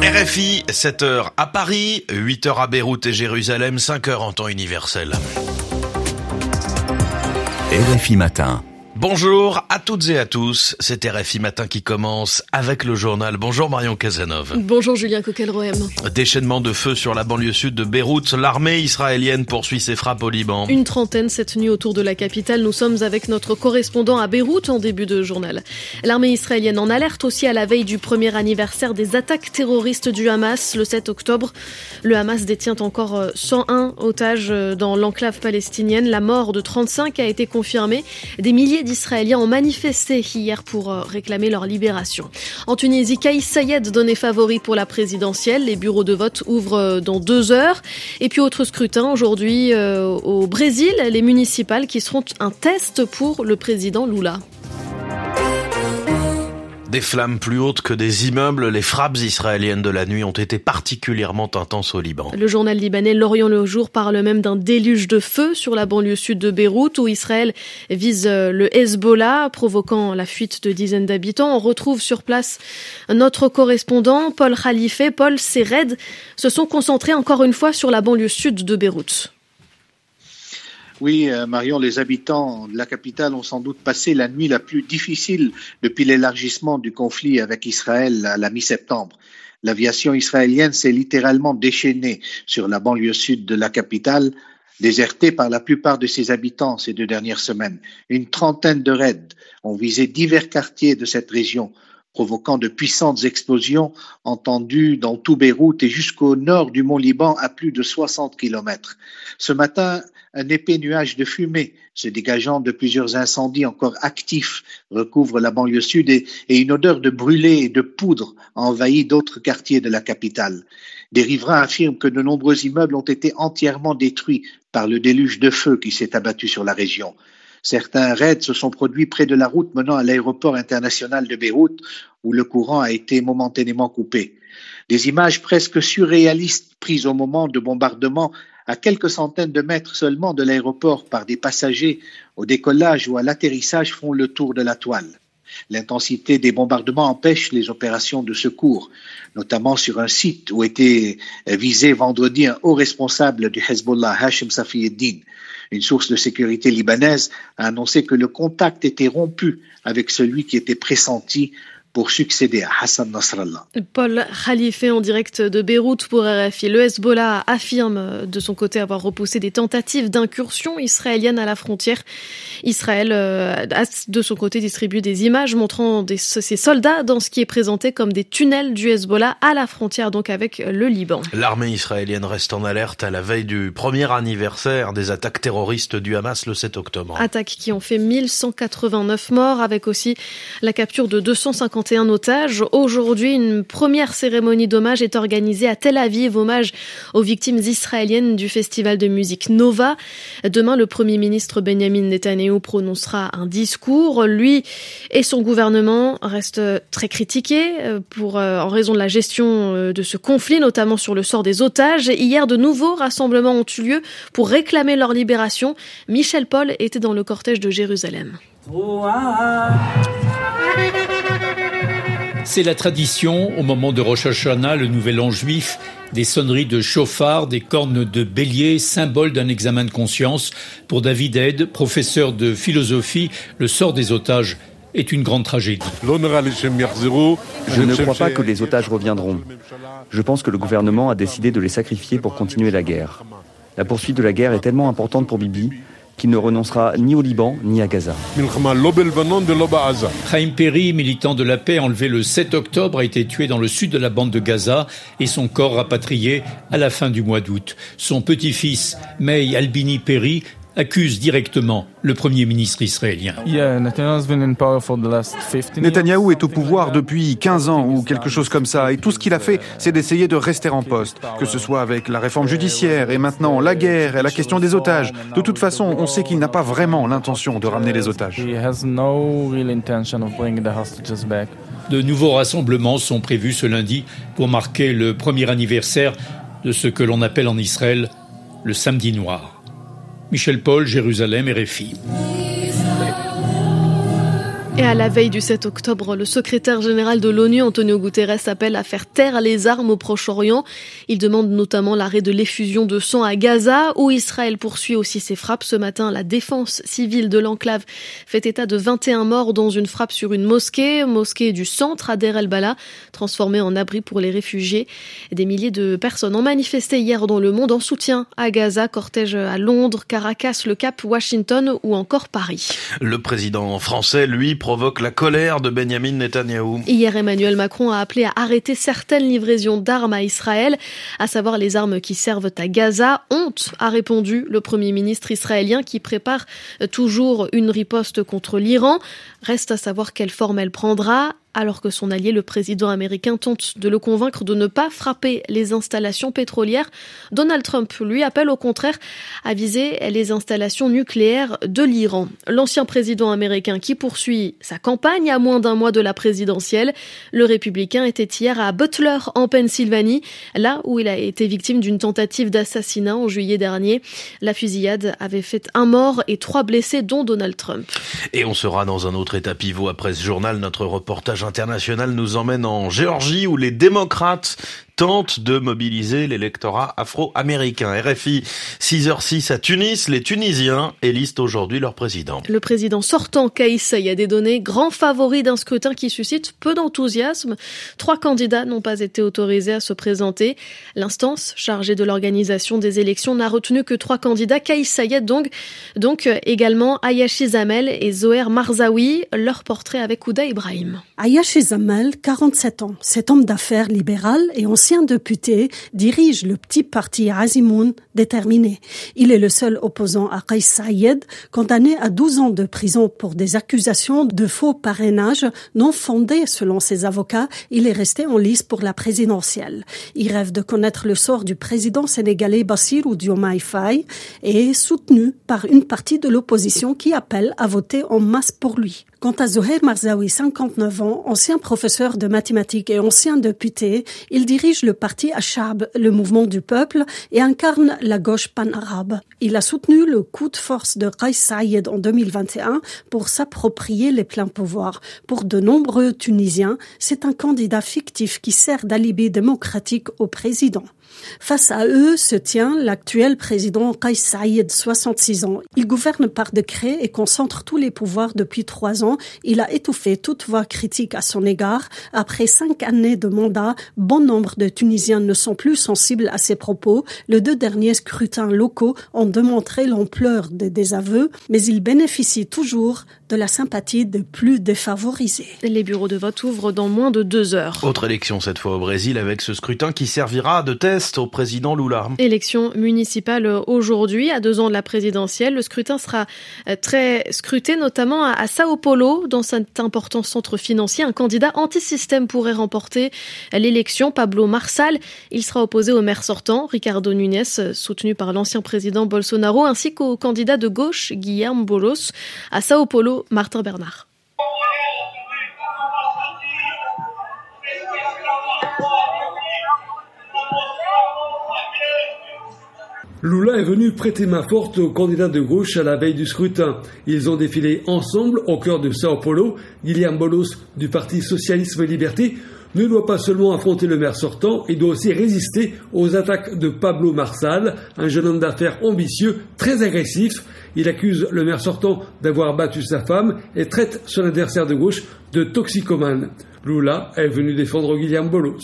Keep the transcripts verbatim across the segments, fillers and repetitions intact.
R F I, sept heures à Paris, huit heures à Beyrouth et Jérusalem, cinq heures en temps universel. R F I Matin. Bonjour à toutes et à tous, c'est R F I Matin qui commence avec le journal. Bonjour Marion Cazeneuve. Bonjour Julien Coquelroem. Déchaînement de feu sur la banlieue sud de Beyrouth, l'armée israélienne poursuit ses frappes au Liban. Une trentaine cette nuit autour de la capitale, nous sommes avec notre correspondant à Beyrouth en début de journal. L'armée israélienne en alerte aussi à la veille du premier anniversaire des attaques terroristes du Hamas le sept octobre. Le Hamas détient encore cent un otages dans l'enclave palestinienne. La mort de trente-cinq a été confirmée. Des milliers d'Israéliens ont manifesté hier pour réclamer leur libération. En Tunisie, Kais Saied donné favori pour la présidentielle. Les bureaux de vote ouvrent dans deux heures. Et puis autre scrutin aujourd'hui euh, au Brésil, les municipales qui seront un test pour le président Lula. Des flammes plus hautes que des immeubles, les frappes israéliennes de la nuit ont été particulièrement intenses au Liban. Le journal libanais L'Orient le Jour parle même d'un déluge de feu sur la banlieue sud de Beyrouth où Israël vise le Hezbollah, provoquant la fuite de dizaines d'habitants. On retrouve sur place notre correspondant Paul Khalife. Paul, ces raids se sont concentrés encore une fois sur la banlieue sud de Beyrouth. Oui, euh, Marion, les habitants de la capitale ont sans doute passé la nuit la plus difficile depuis l'élargissement du conflit avec Israël à la mi-septembre. L'aviation israélienne s'est littéralement déchaînée sur la banlieue sud de la capitale, désertée par la plupart de ses habitants ces deux dernières semaines. Une trentaine de raids ont visé divers quartiers de cette région, provoquant de puissantes explosions entendues dans tout Beyrouth et jusqu'au nord du mont Liban à plus de soixante kilomètres. Ce matin, un épais nuage de fumée se dégageant de plusieurs incendies encore actifs recouvre la banlieue sud et, et une odeur de brûlé et de poudre envahit d'autres quartiers de la capitale. Des riverains affirment que de nombreux immeubles ont été entièrement détruits par le déluge de feu qui s'est abattu sur la région. Certains raids se sont produits près de la route menant à l'aéroport international de Beyrouth où le courant a été momentanément coupé. Des images presque surréalistes prises au moment de bombardement à quelques centaines de mètres seulement de l'aéroport par des passagers au décollage ou à l'atterrissage font le tour de la toile. L'intensité des bombardements empêche les opérations de secours, notamment sur un site où était visé vendredi un haut responsable du Hezbollah, Hachem Safieddine. Une source de sécurité libanaise a annoncé que le contact était rompu avec celui qui était pressenti pour succéder à Hassan Nasrallah. Paul Khalife en direct de Beyrouth pour R F I. Le Hezbollah affirme de son côté avoir repoussé des tentatives d'incursion israélienne à la frontière. Israël a de son côté distribué des images montrant des, ses soldats dans ce qui est présenté comme des tunnels du Hezbollah à la frontière donc avec le Liban. L'armée israélienne reste en alerte à la veille du premier anniversaire des attaques terroristes du Hamas le sept octobre. Attaques qui ont fait mille cent quatre-vingt-neuf morts avec aussi la capture de deux cent cinquante et un otages. Aujourd'hui, une première cérémonie d'hommage est organisée à Tel Aviv, hommage aux victimes israéliennes du festival de musique Nova. Demain, le Premier ministre Benjamin Netanyahou prononcera un discours. Lui et son gouvernement restent très critiqués pour, en raison de la gestion de ce conflit, notamment sur le sort des otages. Hier, de nouveaux rassemblements ont eu lieu pour réclamer leur libération. Michel Paul était dans le cortège de Jérusalem. C'est la tradition, au moment de Rosh Hashanah, le nouvel an juif, des sonneries de chauffard, des cornes de bélier, symbole d'un examen de conscience. Pour David Ed, professeur de philosophie, le sort des otages est une grande tragédie. Je ne crois pas que les otages reviendront. Je pense que le gouvernement a décidé de les sacrifier pour continuer la guerre. La poursuite de la guerre est tellement importante pour Bibi qu'il ne renoncera ni au Liban ni à Gaza. Chaim Perry, militant de la paix enlevé le sept octobre, a été tué dans le sud de la bande de Gaza et son corps rapatrié à la fin du mois d'août. Son petit-fils, Meir Albini Perry, accuse directement le Premier ministre israélien. Netanyahou est au pouvoir depuis quinze ans ou quelque chose comme ça, et tout ce qu'il a fait, c'est d'essayer de rester en poste, que ce soit avec la réforme judiciaire et maintenant la guerre et la question des otages. De toute façon, on sait qu'il n'a pas vraiment l'intention de ramener les otages. De nouveaux rassemblements sont prévus ce lundi pour marquer le premier anniversaire de ce que l'on appelle en Israël le Samedi Noir. Michel Paul, Jérusalem, R F I. Et à la veille du sept octobre, le secrétaire général de l'ONU, Antonio Guterres, appelle à faire taire les armes au Proche-Orient. Il demande notamment l'arrêt de l'effusion de sang à Gaza, où Israël poursuit aussi ses frappes. Ce matin, la défense civile de l'enclave fait état de vingt et un morts dans une frappe sur une mosquée, mosquée du centre à Deir el-Bala, transformée en abri pour les réfugiés. Des milliers de personnes ont manifesté hier dans le monde en soutien à Gaza, cortège à Londres, Caracas, le Cap, Washington ou encore Paris. Le président français, lui, provoque la colère de Benjamin Netanyahou. Hier, Emmanuel Macron a appelé à arrêter certaines livraisons d'armes à Israël, à savoir les armes qui servent à Gaza. Honte, a répondu le Premier ministre israélien qui prépare toujours une riposte contre l'Iran. Reste à savoir quelle forme elle prendra, alors que son allié, le président américain, tente de le convaincre de ne pas frapper les installations pétrolières. Donald Trump, lui, appelle au contraire à viser les installations nucléaires de l'Iran. L'ancien président américain qui poursuit sa campagne à moins d'un mois de la présidentielle. Le républicain était hier à Butler, en Pennsylvanie, là où il a été victime d'une tentative d'assassinat en juillet dernier. La fusillade avait fait un mort et trois blessés, dont Donald Trump. Et on sera dans un autre état pivot après ce journal. Notre reportage international nous emmène en Géorgie où les démocrates tentent de mobiliser l'électorat afro-américain. R F I, six heures six à Tunis, les Tunisiens élisent aujourd'hui leur président. Le président sortant, Kais Saied, est donné grand favori d'un scrutin qui suscite peu d'enthousiasme. Trois candidats n'ont pas été autorisés à se présenter. L'instance chargée de l'organisation des élections n'a retenu que trois candidats. Kais Saied donc, donc également Ayashi Zamel et Zoher Marzaoui. Leur portrait avec Ouda Ibrahim. Ayashi Zamel, quarante-sept ans. Cet homme d'affaires libéral et ancien député dirige le petit parti Azimoun déterminé. Il est le seul opposant à Kais Saied, condamné à douze ans de prison pour des accusations de faux parrainage non fondées selon ses avocats. Il est resté en lice pour la présidentielle. Il rêve de connaître le sort du président sénégalais Bassirou Diomaye Faye et est soutenu par une partie de l'opposition qui appelle à voter en masse pour lui. Quant à Zoher Marzaoui, cinquante-neuf ans, ancien professeur de mathématiques et ancien député, il dirige le parti Achab, le mouvement du peuple, et incarne la gauche pan-arabe. Il a soutenu le coup de force de Kais Saied en deux mille vingt et un pour s'approprier les pleins pouvoirs. Pour de nombreux Tunisiens, c'est un candidat fictif qui sert d'alibi démocratique au président. Face à eux se tient l'actuel président Kais Saied, soixante-six ans. Il gouverne par décret et concentre tous les pouvoirs depuis trois ans. Il a étouffé toute voix critique à son égard. Après cinq années de mandat, bon nombre de Tunisiens ne sont plus sensibles à ses propos. Les deux derniers scrutins locaux ont démontré l'ampleur des désaveux, mais il bénéficie toujours de la sympathie des plus défavorisés. Les bureaux de vote ouvrent dans moins de deux heures. Autre élection cette fois au Brésil avec ce scrutin qui servira de test au président Lula. Élection municipale aujourd'hui, à deux ans de la présidentielle. Le scrutin sera très scruté, notamment à Sao Paulo, dans cet important centre financier. Un candidat anti-système pourrait remporter l'élection, Pablo Marçal. Il sera opposé au maire sortant, Ricardo Nunes, soutenu par l'ancien président Bolsonaro, ainsi qu'au candidat de gauche, Guilherme Boulos. À Sao Paulo, Martin Bernard. Lula est venu prêter main forte aux candidats de gauche à la veille du scrutin. Ils ont défilé ensemble au cœur de Sao Paulo. Guilherme Boulos du Parti Socialisme et Liberté ne doit pas seulement affronter le maire sortant, il doit aussi résister aux attaques de Pablo Marçal, un jeune homme d'affaires ambitieux, très agressif. Il accuse le maire sortant d'avoir battu sa femme et traite son adversaire de gauche de toxicomane. Lula est venu défendre Guilherme Boulos.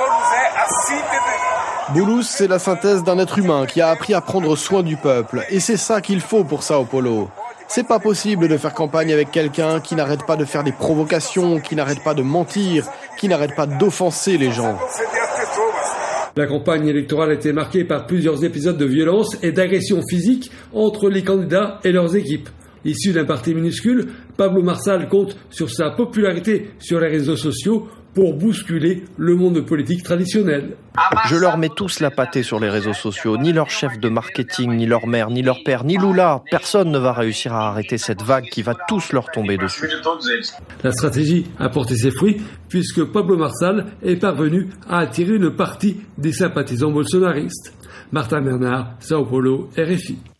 Boulos, c'est la synthèse d'un être humain qui a appris à prendre soin du peuple. Et c'est ça qu'il faut pour Sao Paulo. C'est pas possible de faire campagne avec quelqu'un qui n'arrête pas de faire des provocations, qui n'arrête pas de mentir, qui n'arrête pas d'offenser les gens. La campagne électorale a été marquée par plusieurs épisodes de violence et d'agression physique entre les candidats et leurs équipes. Issu d'un parti minuscule, Pablo Marçal compte sur sa popularité sur les réseaux sociaux pour bousculer le monde politique traditionnel. Je leur mets tous la pâtée sur les réseaux sociaux. Ni leur chef de marketing, ni leur mère, ni leur père, ni Lula. Personne ne va réussir à arrêter cette vague qui va tous leur tomber dessus. La stratégie a porté ses fruits puisque Pablo Marçal est parvenu à attirer une partie des sympathisants bolsonaristes. Martin Bernard, Sao Paulo, R F I.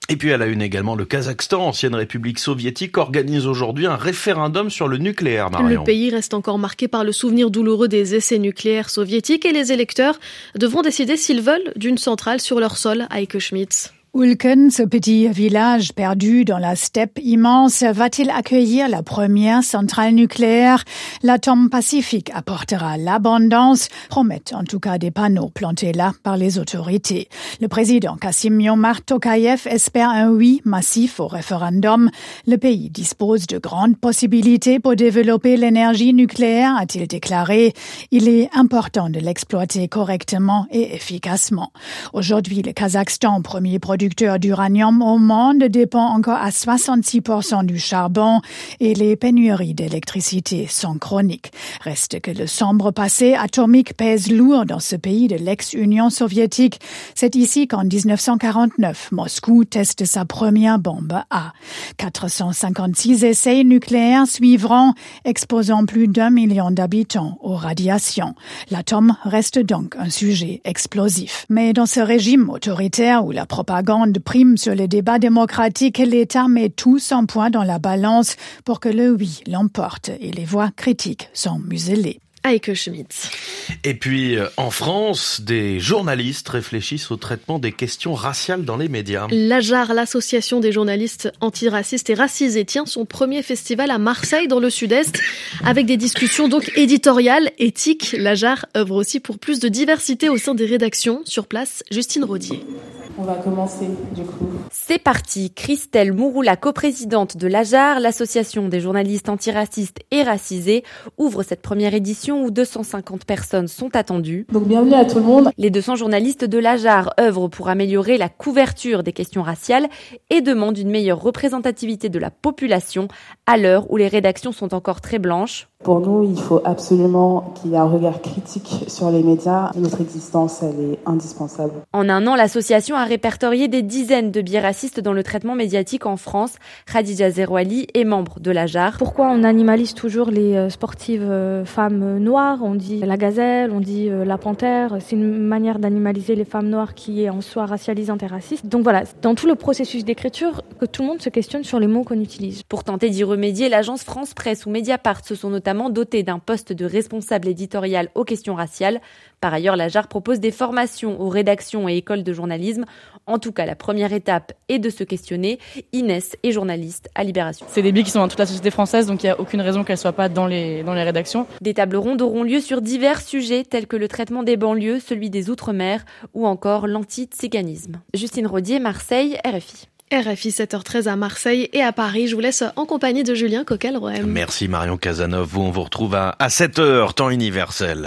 Et puis à la une également, le Kazakhstan, ancienne république soviétique, organise aujourd'hui un référendum sur le nucléaire, Marion. Le pays reste encore marqué par le souvenir douloureux des essais nucléaires soviétiques et les électeurs devront décider s'ils veulent d'une centrale sur leur sol, Heike Schmitz. Ulken, ce petit village perdu dans la steppe immense, va-t-il accueillir la première centrale nucléaire? L'Atom Pacifique apportera l'abondance, promettent en tout cas des panneaux plantés là par les autorités. Le président Kassym-Jomart Tokayev espère un oui massif au référendum. Le pays dispose de grandes possibilités pour développer l'énergie nucléaire, a-t-il déclaré. Il est important de l'exploiter correctement et efficacement. Aujourd'hui, le Kazakhstan, premier producteur d'uranium au monde, dépend encore à soixante-six pour cent du charbon et les pénuries d'électricité sont chroniques. Reste que le sombre passé atomique pèse lourd dans ce pays de l'ex-Union soviétique. C'est ici qu'en dix-neuf cent quarante-neuf, Moscou teste sa première bombe A. quatre cent cinquante-six essais nucléaires suivront, exposant plus d'un million d'habitants aux radiations. L'atome reste donc un sujet explosif. Mais dans ce régime autoritaire où la propagande prime sur le débat démocratique, l'État met tout son poids dans la balance pour que le oui l'emporte et les voix critiques sont muselées. Heike Schmitz. Et puis, en France, des journalistes réfléchissent au traitement des questions raciales dans les médias. L'Ajar, l'association des journalistes antiracistes et racisés, tient son premier festival à Marseille, dans le Sud-Est, avec des discussions donc éditoriales, éthiques. L'Ajar œuvre aussi pour plus de diversité au sein des rédactions. Sur place, Justine Rodier. On va commencer, du coup. C'est parti. Christelle Mouroula, coprésidente de l'Ajar, l'association des journalistes antiracistes et racisés, ouvre cette première édition où deux cent cinquante personnes sont attendues. Donc bienvenue à tout le monde. Les deux cents journalistes de l'Ajar œuvrent pour améliorer la couverture des questions raciales et demandent une meilleure représentativité de la population à l'heure où les rédactions sont encore très blanches. Pour nous, il faut absolument qu'il y ait un regard critique sur les médias. Notre existence, elle est indispensable. En un an, l'association a répertorié des dizaines de biais racistes dans le traitement médiatique en France. Khadija Zerouali est membre de l'Ajar. Pourquoi on animalise toujours les sportives femmes noires? On dit la gazelle, on dit la panthère. C'est une manière d'animaliser les femmes noires qui est en soi racialisante et raciste. Donc voilà, dans tout le processus d'écriture, que tout le monde se questionne sur les mots qu'on utilise. Pour tenter d'y remédier, l'agence France Presse ou Mediapart se sont notamment doté d'un poste de responsable éditorial aux questions raciales. Par ailleurs, l'Ajar propose des formations aux rédactions et écoles de journalisme. En tout cas, la première étape est de se questionner. Inès est journaliste à Libération. C'est des biais qui sont dans toute la société française, donc il n'y a aucune raison qu'elles ne soient pas dans les, dans les rédactions. Des tables rondes auront lieu sur divers sujets tels que le traitement des banlieues, celui des Outre-mer ou encore l'antiziganisme. Justine Rodier, Marseille, R F I. R F I sept heures treize à Marseille et à Paris. Je vous laisse en compagnie de Julien Coquel-Roem. Merci Marion Casanov. Vous, on vous retrouve à, à sept heures, temps universel.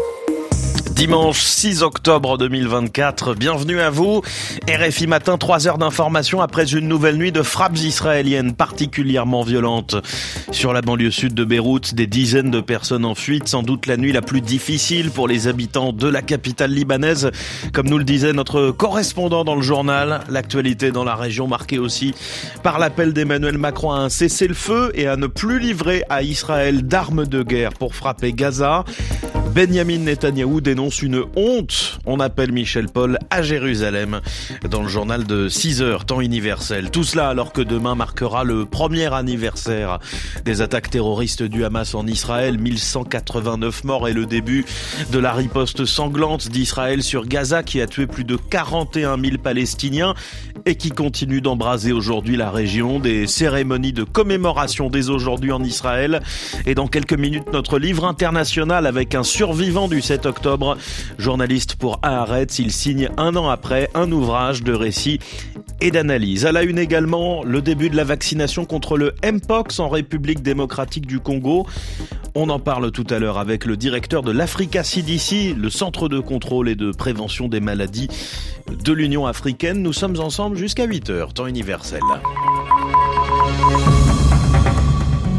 Dimanche six octobre deux mille vingt-quatre, bienvenue à vous. R F I Matin, trois heures d'information après une nouvelle nuit de frappes israéliennes particulièrement violentes. Sur la banlieue sud de Beyrouth, des dizaines de personnes en fuite, sans doute la nuit la plus difficile pour les habitants de la capitale libanaise. Comme nous le disait notre correspondant dans le journal, l'actualité dans la région marquée aussi par l'appel d'Emmanuel Macron à un cessez-le-feu et à ne plus livrer à Israël d'armes de guerre pour frapper Gaza. Benyamin Netanyahou dénonce une honte. On appelle Michel Paul à Jérusalem dans le journal de six heures, temps universel. Tout cela alors que demain marquera le premier anniversaire des attaques terroristes du Hamas en Israël. mille cent quatre-vingt-neuf morts et le début de la riposte sanglante d'Israël sur Gaza qui a tué plus de quarante et un mille Palestiniens et qui continue d'embraser aujourd'hui la région. Des cérémonies de commémoration dès aujourd'hui en Israël. Et dans quelques minutes, notre livre international avec un survivant du sept octobre. Journaliste pour Haaretz, il signe un an après un ouvrage de récit et d'analyse. À la une également, le début de la vaccination contre le Mpox en République démocratique du Congo. On en parle tout à l'heure avec le directeur de l'Africa C D C, le centre de contrôle et de prévention des maladies de l'Union africaine. Nous sommes ensemble jusqu'à huit heures, temps universel.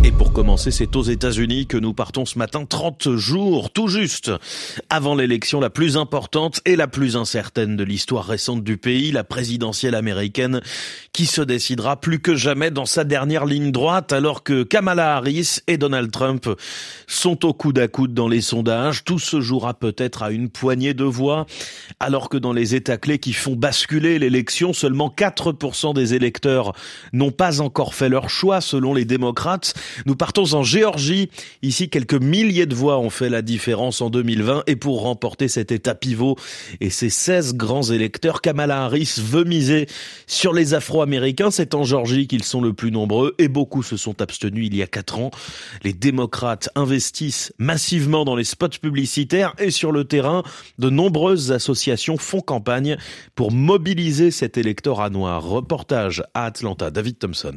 Et pour commencer, c'est aux États-Unis que nous partons ce matin, trente jours, tout juste, avant l'élection la plus importante et la plus incertaine de l'histoire récente du pays, la présidentielle américaine, qui se décidera plus que jamais dans sa dernière ligne droite, alors que Kamala Harris et Donald Trump sont au coude à coude dans les sondages. Tout se jouera peut-être à une poignée de voix, alors que dans les États clés qui font basculer l'élection, seulement quatre pour cent des électeurs n'ont pas encore fait leur choix, selon les démocrates. Nous partons en Géorgie. Ici, quelques milliers de voix ont fait la différence en deux mille vingt. Et pour remporter cet état pivot et ses seize grands électeurs, Kamala Harris veut miser sur les Afro-Américains. C'est en Géorgie qu'ils sont le plus nombreux et beaucoup se sont abstenus il y a quatre ans. Les démocrates investissent massivement dans les spots publicitaires et sur le terrain, de nombreuses associations font campagne pour mobiliser cet électorat noir. Reportage à Atlanta, David Thompson.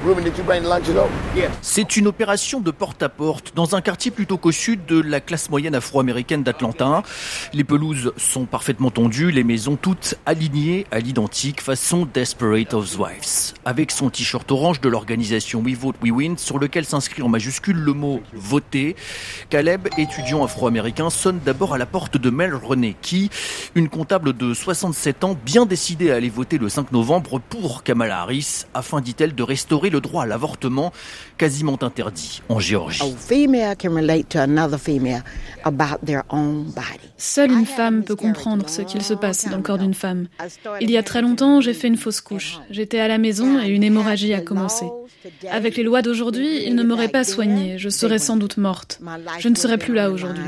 C'est une opération de porte-à-porte dans un quartier plutôt qu'au sud de la classe moyenne afro-américaine d'Atlanta. Les pelouses sont parfaitement tondues, les maisons toutes alignées à l'identique, façon Desperate Housewives. Avec son t-shirt orange de l'organisation We Vote We Win, sur lequel s'inscrit en majuscule le mot « voter », Caleb, étudiant afro-américain, sonne d'abord à la porte de Mel René, qui, une comptable de soixante-sept ans, bien décidée à aller voter le cinq novembre pour Kamala Harris, afin, dit-elle, de restaurer le droit à l'avortement, quasiment interdit en Géorgie. Seule une femme peut comprendre ce qu'il se passe dans le corps d'une femme. Il y a très longtemps, j'ai fait une fausse couche. J'étais à la maison et une hémorragie a commencé. Avec les lois d'aujourd'hui, ils ne m'auraient pas soignée. Je serais sans doute morte. Je ne serais plus là aujourd'hui.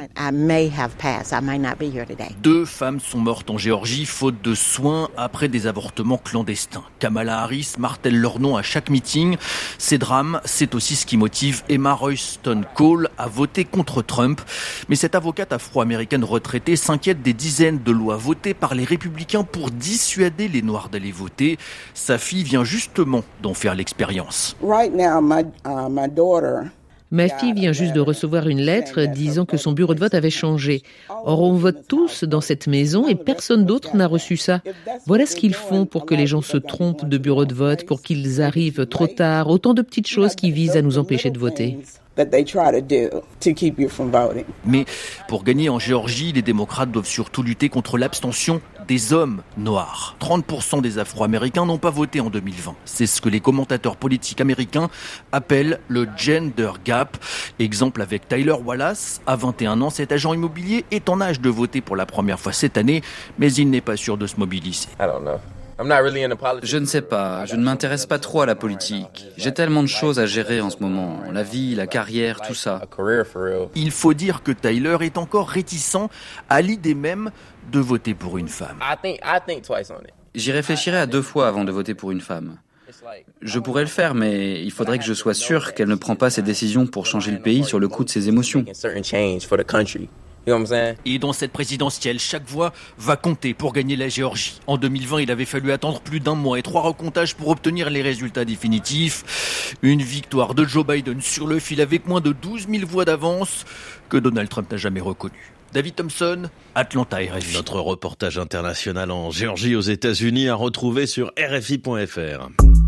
Deux femmes sont mortes en Géorgie faute de soins après des avortements clandestins. Kamala Harris martèle leur nom à chaque meeting. Ces drames, c'est aussi ce qui motive Emma Royston Cole à voter contre Trump. Mais cette avocate afro-américaine retraitée s'inquiète des dizaines de lois votées par les républicains pour dissuader les Noirs d'aller voter. Sa fille vient justement d'en faire l'expérience. Ma fille vient juste de recevoir une lettre disant que son bureau de vote avait changé. Or, on vote tous dans cette maison et personne d'autre n'a reçu ça. Voilà ce qu'ils font pour que les gens se trompent de bureau de vote, pour qu'ils arrivent trop tard. Autant de petites choses qui visent à nous empêcher de voter. Mais pour gagner en Géorgie, les démocrates doivent surtout lutter contre l'abstention des hommes noirs. trente pour cent des Afro-Américains n'ont pas voté en deux mille vingt. C'est ce que les commentateurs politiques américains appellent le gender gap. Exemple avec Tyler Wallace, à vingt et un ans, cet agent immobilier est en âge de voter pour la première fois cette année, mais il n'est pas sûr de se mobiliser. Je ne sais pas, je ne m'intéresse pas trop à la politique. J'ai tellement de choses à gérer en ce moment, la vie, la carrière, tout ça. Il faut dire que Tyler est encore réticent à l'idée même de voter pour une femme. J'y réfléchirai à deux fois avant de voter pour une femme. Je pourrais le faire, mais il faudrait que je sois sûr qu'elle ne prend pas ses décisions pour changer le pays sur le coup de ses émotions. Et dans cette présidentielle, chaque voix va compter pour gagner la Géorgie. En deux mille vingt, il avait fallu attendre plus d'un mois et trois recomptages pour obtenir les résultats définitifs. Une victoire de Joe Biden sur le fil avec moins de douze mille voix d'avance que Donald Trump n'a jamais reconnu. David Thompson, Atlanta, R F I. Notre reportage international en Géorgie aux États-Unis à retrouver sur R F I point F R.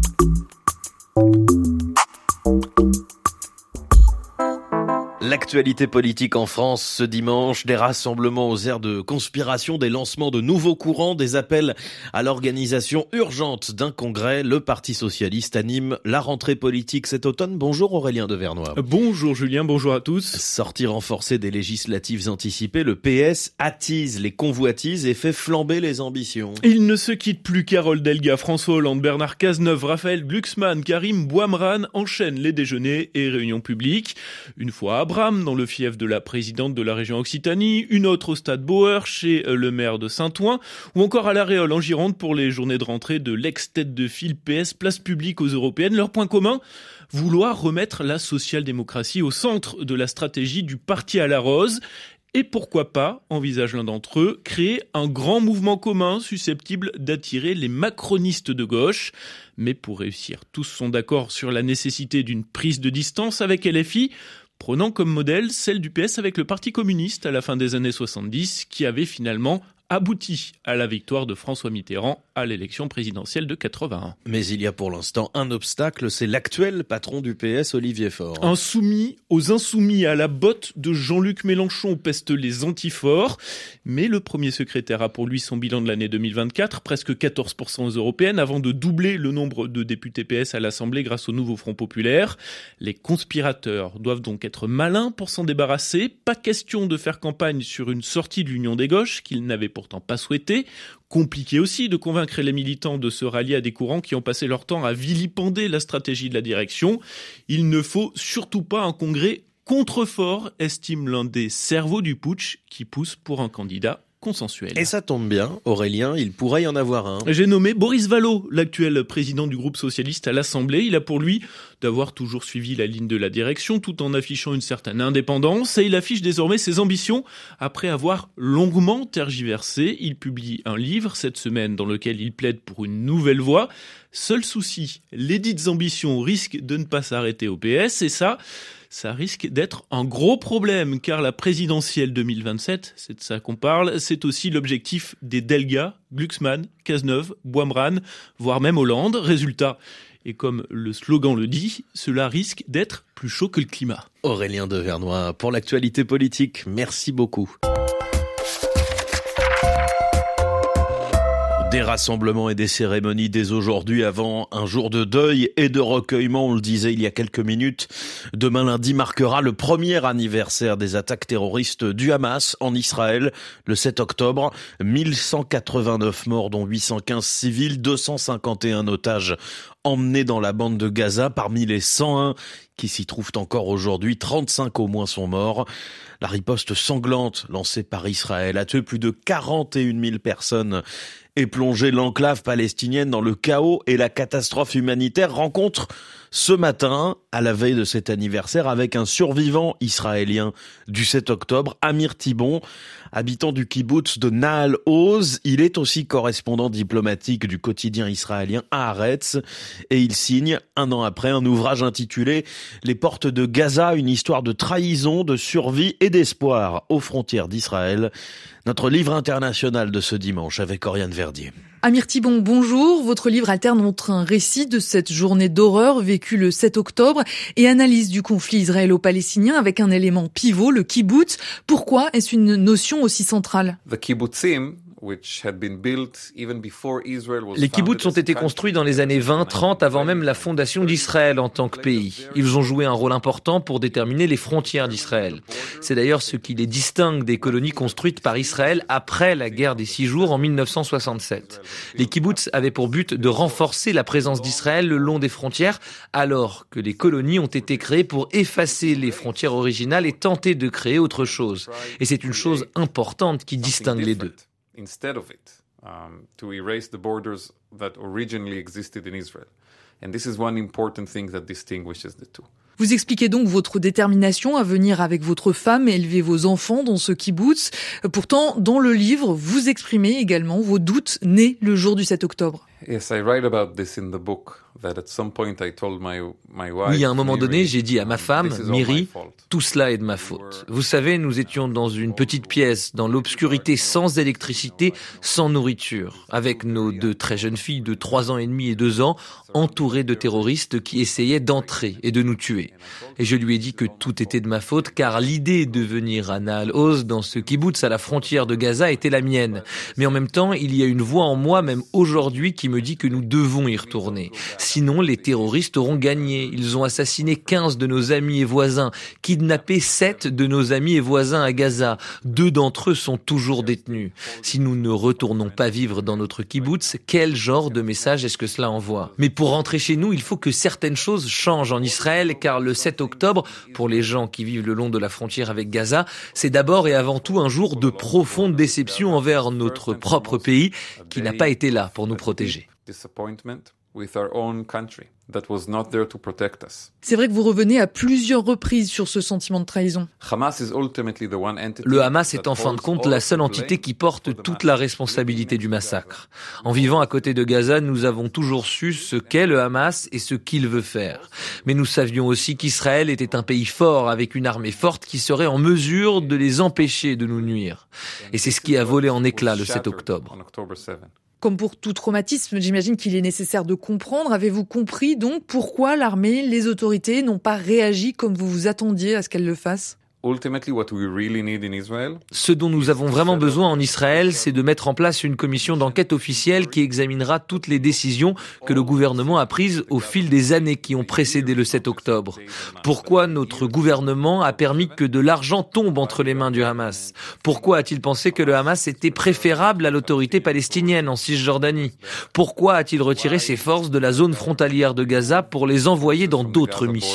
L'actualité politique en France ce dimanche, des rassemblements aux airs de conspiration, des lancements de nouveaux courants, des appels à l'organisation urgente d'un congrès. Le Parti socialiste anime la rentrée politique cet automne. Bonjour Aurélien de Vernois. Bonjour Julien, bonjour à tous. Sortie renforcée des législatives anticipées, le P S attise les convoitises et fait flamber les ambitions. Il ne se quitte plus. Carole Delga, François Hollande, Bernard Cazeneuve, Raphaël Glucksmann, Karim Bouamran enchaînent les déjeuners et réunions publiques. Une fois à dans le fief de la présidente de la région Occitanie, une autre au stade Bauer chez le maire de Saint-Ouen, ou encore à La Réole en Gironde pour les journées de rentrée de l'ex-tête de file P S Place Publique aux Européennes. Leur point commun, vouloir remettre la social-démocratie au centre de la stratégie du parti à la rose. Et pourquoi pas, envisage l'un d'entre eux, créer un grand mouvement commun susceptible d'attirer les macronistes de gauche. Mais pour réussir, tous sont d'accord sur la nécessité d'une prise de distance avec L F I, prenant comme modèle celle du P S avec le Parti communiste à la fin des années soixante-dix, qui avait finalement abouti à la victoire de François Mitterrand à l'élection présidentielle de quatre-vingt-un. Mais il y a pour l'instant un obstacle, c'est l'actuel patron du P S, Olivier Faure. Un soumis aux insoumis, à la botte de Jean-Luc Mélenchon, pestent les antiforts. Mais le premier secrétaire a pour lui son bilan de l'année deux mille vingt-quatre, presque quatorze pour cent aux européennes, avant de doubler le nombre de députés P S à l'Assemblée grâce au nouveau Front populaire. Les conspirateurs doivent donc être malins pour s'en débarrasser. Pas question de faire campagne sur une sortie de l'Union des gauches, qu'ils n'avaient pourtant pas souhaité. Compliqué aussi de convaincre les militants de se rallier à des courants qui ont passé leur temps à vilipender la stratégie de la direction. Il ne faut surtout pas un congrès contrefort, estime l'un des cerveaux du putsch qui pousse pour un candidat consensuel. Et ça tombe bien, Aurélien, il pourrait y en avoir un. J'ai nommé Boris Vallaud, l'actuel président du groupe socialiste à l'Assemblée. Il a pour lui d'avoir toujours suivi la ligne de la direction tout en affichant une certaine indépendance, et il affiche désormais ses ambitions après avoir longuement tergiversé. Il publie un livre cette semaine dans lequel il plaide pour une nouvelle voie. Seul souci, les dites ambitions risquent de ne pas s'arrêter au P S, et ça, ça risque d'être un gros problème, car la présidentielle deux mille vingt-sept, c'est de ça qu'on parle, c'est aussi l'objectif des Delga, Glucksmann, Cazeneuve, Boimran, voire même Hollande. Résultat, et comme le slogan le dit, cela risque d'être plus chaud que le climat. Aurélien Devernois, pour l'actualité politique, merci beaucoup. Des rassemblements et des cérémonies dès aujourd'hui avant un jour de deuil et de recueillement, on le disait il y a quelques minutes. Demain lundi marquera le premier anniversaire des attaques terroristes du Hamas en Israël, le sept octobre. mille cent quatre-vingt-neuf morts, dont huit cent quinze civils, deux cent cinquante et un otages emmenés dans la bande de Gaza. Parmi les cent un qui s'y trouvent encore aujourd'hui, trente-cinq au moins sont morts. La riposte sanglante lancée par Israël a tué plus de quarante et une mille personnes et plongé l'enclave palestinienne dans le chaos et la catastrophe humanitaire. Rencontre ce matin, à la veille de cet anniversaire, avec un survivant israélien du sept octobre, Amir Thibon, habitant du kibboutz de Nahal Oz. Il est aussi correspondant diplomatique du quotidien israélien Haaretz, et il signe, un an après, un ouvrage intitulé « Les portes de Gaza, une histoire de trahison, de survie et d'espoir aux frontières d'Israël ». Notre livre international de ce dimanche avec Oriane Verdier. Amir Thibon, bonjour. Votre livre alterne entre un récit de cette journée d'horreur vécue le sept octobre et analyse du conflit israélo-palestinien avec un élément pivot, le kibbutz. Pourquoi est-ce une notion aussi centrale ? The kibbutzim Les kibboutz ont été construits dans les années vingt trente avant même la fondation d'Israël en tant que pays. Ils ont joué un rôle important pour déterminer les frontières d'Israël. C'est d'ailleurs ce qui les distingue des colonies construites par Israël après la guerre des Six Jours en mille neuf cent soixante-sept. Les kibboutz avaient pour but de renforcer la présence d'Israël le long des frontières, alors que les colonies ont été créées pour effacer les frontières originales et tenter de créer autre chose. Et c'est une chose importante qui distingue les deux. Instead of it, um, to erase the borders that originally existed in Israel. And this is one important thing that distinguishes the two. Vous expliquez donc votre détermination à venir avec votre femme et élever vos enfants dans ce kibbutz. Pourtant, dans le livre, vous exprimez également vos doutes nés le jour du sept octobre. Yes, I write about this in the book. That at some point I told my, my wife, oui, à un moment donné, Miri, j'ai dit à ma femme, Miri, tout cela est de ma faute. Vous savez, nous étions dans une petite pièce, dans l'obscurité, sans électricité, sans nourriture, avec nos deux très jeunes filles de trois ans et demi et deux ans, entourées de terroristes qui essayaient d'entrer et de nous tuer. Et je lui ai dit que tout était de ma faute, car l'idée de venir à Nahal Oz, dans ce kibbutz à la frontière de Gaza, était la mienne. Mais en même temps, il y a une voix en moi, même aujourd'hui, qui me dit que nous devons y retourner. Sinon, les terroristes auront gagné. Ils ont assassiné quinze de nos amis et voisins, kidnappé sept de nos amis et voisins à Gaza. Deux d'entre eux sont toujours détenus. Si nous ne retournons pas vivre dans notre kibbutz, quel genre de message est-ce que cela envoie ? Mais pour rentrer chez nous, il faut que certaines choses changent en Israël, car le sept octobre, pour les gens qui vivent le long de la frontière avec Gaza, c'est d'abord et avant tout un jour de profonde déception envers notre propre pays, qui n'a pas été là pour nous protéger. with our own country that was not there to protect us. C'est vrai que vous revenez à plusieurs reprises sur ce sentiment de trahison. Hamas is ultimately the one entity. Le Hamas est en fin de compte la seule entité qui porte toute la responsabilité du massacre. En vivant à côté de Gaza, nous avons toujours su ce qu'est le Hamas et ce qu'il veut faire. Mais nous savions aussi qu'Israël était un pays fort avec une armée forte qui serait en mesure de les empêcher de nous nuire. Et c'est ce qui a volé en éclats le sept octobre. Comme pour tout traumatisme, j'imagine qu'il est nécessaire de comprendre. Avez-vous compris donc pourquoi l'armée, les autorités n'ont pas réagi comme vous vous attendiez à ce qu'elles le fassent ? Ultimately, what we really need in Israel, Ce dont nous avons vraiment besoin en Israël, c'est de mettre en place une commission d'enquête officielle qui examinera toutes les décisions que le gouvernement a prises au fil des années qui ont précédé le sept octobre. Pourquoi notre gouvernement a permis que de l'argent tombe entre les mains du Hamas ? Pourquoi a-t-il pensé que le Hamas était préférable à l'autorité palestinienne en Cisjordanie ? Pourquoi a-t-il retiré ses forces de la zone frontalière de Gaza pour les envoyer dans d'autres missions ?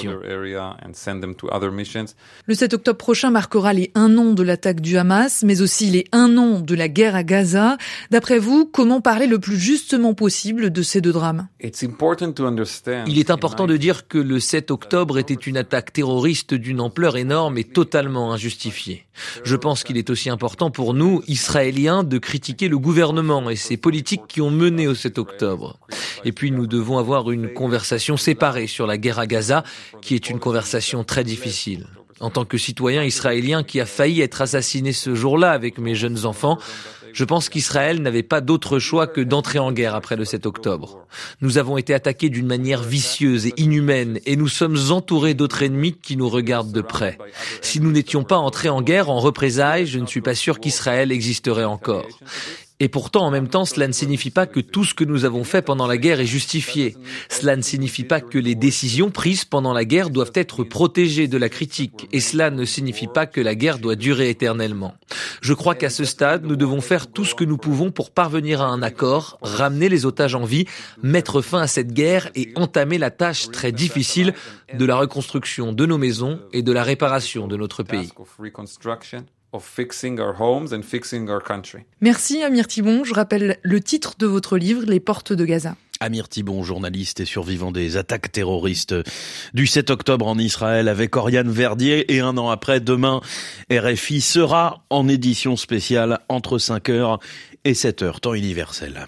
Le sept octobre prochain marquera les un an de l'attaque du Hamas, mais aussi les un an de la guerre à Gaza. D'après vous, comment parler le plus justement possible de ces deux drames ? Il est important de dire que le sept octobre était une attaque terroriste d'une ampleur énorme et totalement injustifiée. Je pense qu'il est aussi important pour nous, Israéliens, de critiquer le gouvernement et ses politiques qui ont mené au sept octobre. Et puis nous devons avoir une conversation séparée sur la guerre à Gaza, qui est une conversation très difficile. En tant que citoyen israélien qui a failli être assassiné ce jour-là avec mes jeunes enfants, je pense qu'Israël n'avait pas d'autre choix que d'entrer en guerre après le sept octobre. Nous avons été attaqués d'une manière vicieuse et inhumaine et nous sommes entourés d'autres ennemis qui nous regardent de près. Si nous n'étions pas entrés en guerre en représailles, je ne suis pas sûr qu'Israël existerait encore. Et pourtant, en même temps, cela ne signifie pas que tout ce que nous avons fait pendant la guerre est justifié. Cela ne signifie pas que les décisions prises pendant la guerre doivent être protégées de la critique. Et cela ne signifie pas que la guerre doit durer éternellement. Je crois qu'à ce stade, nous devons faire tout ce que nous pouvons pour parvenir à un accord, ramener les otages en vie, mettre fin à cette guerre et entamer la tâche très difficile de la reconstruction de nos maisons et de la réparation de notre pays. Of fixing our homes and fixing our country. Merci Amir Thibon. Je rappelle le titre de votre livre, Les portes de Gaza. Amir Thibon, journaliste et survivant des attaques terroristes du sept octobre en Israël avec Oriane Verdier. Et un an après, demain, R F I sera en édition spéciale entre cinq heures et sept heures, temps universel.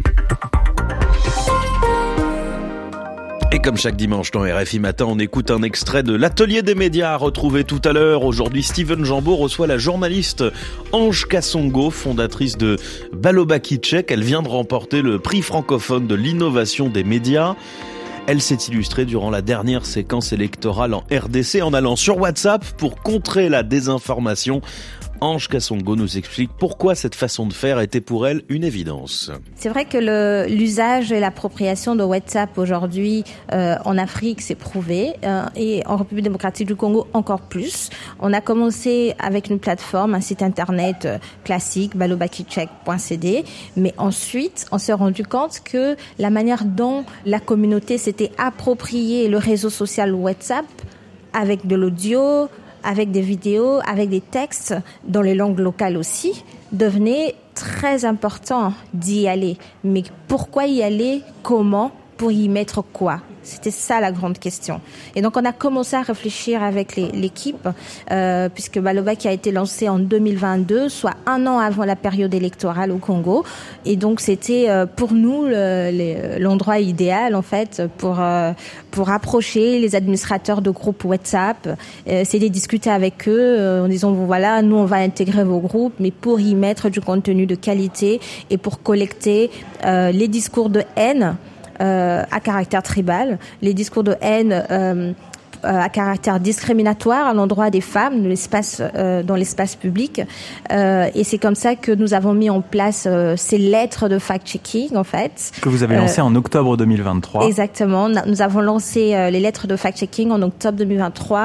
Et comme chaque dimanche dans R F I Matin, on écoute un extrait de l'Atelier des médias retrouvé tout à l'heure. Aujourd'hui, Steven Jambeau reçoit la journaliste Ange Kassongo, fondatrice de Balobaki Tchèque. Elle vient de remporter le prix francophone de l'innovation des médias. Elle s'est illustrée durant la dernière séquence électorale en R D C en allant sur WhatsApp pour contrer la désinformation. Ange Kassongo nous explique pourquoi cette façon de faire était pour elle une évidence. C'est vrai que le, l'usage et l'appropriation de WhatsApp aujourd'hui euh, en Afrique, c'est prouvé, euh, et en République démocratique du Congo encore plus. On a commencé avec une plateforme, un site internet euh, classique, balobakitchek point c d, mais ensuite, on s'est rendu compte que la manière dont la communauté s'était appropriée le réseau social WhatsApp, avec de l'audio, avec des vidéos, avec des textes dans les langues locales aussi, devenait très important d'y aller. Mais pourquoi y aller ? Comment ? Pour y mettre quoi ? C'était ça la grande question. Et donc on a commencé à réfléchir avec les, l'équipe, euh, puisque Balobaki a été lancé en deux mille vingt-deux, soit un an avant la période électorale au Congo. Et donc c'était euh, pour nous le, le, l'endroit idéal en fait pour euh, pour approcher les administrateurs de groupes WhatsApp, euh, c'est de discuter avec eux euh, en disant bon, voilà, nous on va intégrer vos groupes, mais pour y mettre du contenu de qualité et pour collecter euh, les discours de haine. Euh, à caractère tribal, les discours de haine euh, à caractère discriminatoire à l'endroit des femmes dans l'espace, euh, dans l'espace public. Euh, et c'est comme ça que nous avons mis en place euh, ces lettres de fact-checking, en fait. Que vous avez lancé euh, en octobre deux mille vingt-trois. Exactement. Nous avons lancé euh, les lettres de fact-checking en octobre deux mille vingt-trois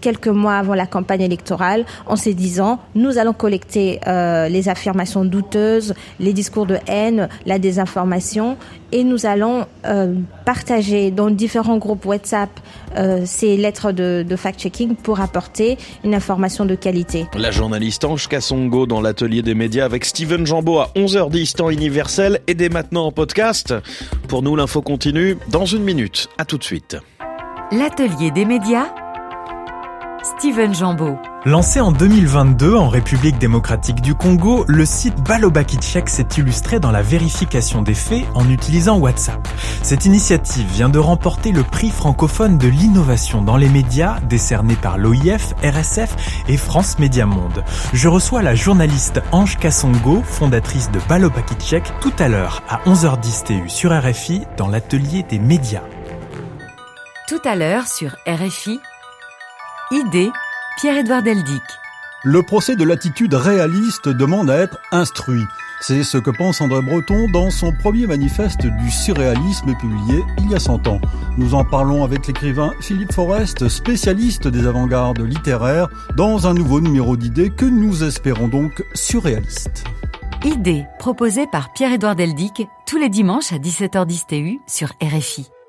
quelques mois avant la campagne électorale en se disant nous allons collecter euh, les affirmations douteuses, les discours de haine, la désinformation et nous allons euh, partager dans différents groupes WhatsApp euh, ces lettres de, de fact-checking pour apporter une information de qualité. La journaliste Ange Kassongo dans l'atelier des médias avec Steven Jambeau à onze heures dix temps universel et dès maintenant en podcast. Pour nous, l'info continue dans une minute. À tout de suite. L'atelier des médias, Steven Jambeau. Lancé en deux mille vingt-deux en République démocratique du Congo, le site Balobakitchek s'est illustré dans la vérification des faits en utilisant WhatsApp. Cette initiative vient de remporter le prix francophone de l'innovation dans les médias décerné par l'O I F, R S F et France Média Monde. Je reçois la journaliste Ange Kassongo, fondatrice de Balobakitchek, tout à l'heure à onze heures dix T U sur R F I dans l'atelier des médias. Tout à l'heure sur R F I, Idée, Pierre-Édouard Deldic. Le procès de l'attitude réaliste demande à être instruit. C'est ce que pense André Breton dans son premier manifeste du surréalisme publié il y a cent ans. Nous en parlons avec l'écrivain Philippe Forest, spécialiste des avant-gardes littéraires, dans un nouveau numéro d'Idées que nous espérons donc surréaliste. Idée, proposée par Pierre-Édouard Deldic, tous les dimanches à dix-sept heures dix T U sur R F I.